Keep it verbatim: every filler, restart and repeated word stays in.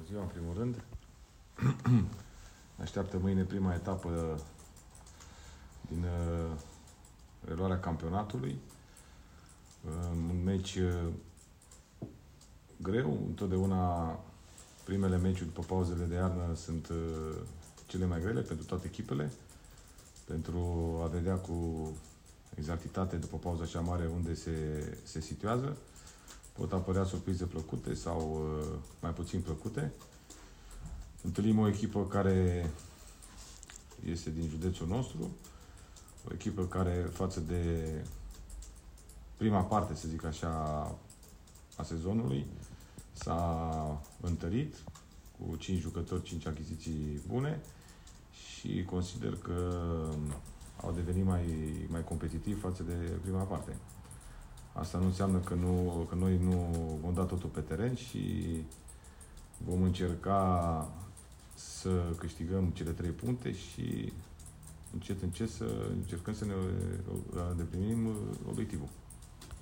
ziua, în primul rând. Ne așteaptă mâine prima etapă din uh, reluarea campionatului. Uh, un meci uh, greu. Întotdeauna primele meciuri după pauzele de iarnă sunt uh, cele mai grele pentru toate echipele. Pentru a vedea cu exactitate după pauza cea mare unde se, se situează. Pot apărea surprize plăcute sau uh, mai puțin plăcute. Întâlnim o echipă care este din județul nostru, o echipă care față de prima parte, să zic așa, a sezonului, s-a întărit cu cinci jucători, cinci achiziții bune și consider că au devenit mai, mai competitivi față de prima parte. Asta nu înseamnă că, nu, că noi nu vom da totul pe teren și vom încerca să câștigăm cele trei puncte și încet, încet să încercăm să ne îndeplinim obiectivul.